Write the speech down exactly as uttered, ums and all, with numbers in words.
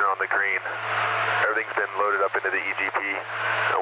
on the green. Everything's been loaded up into the E G P, and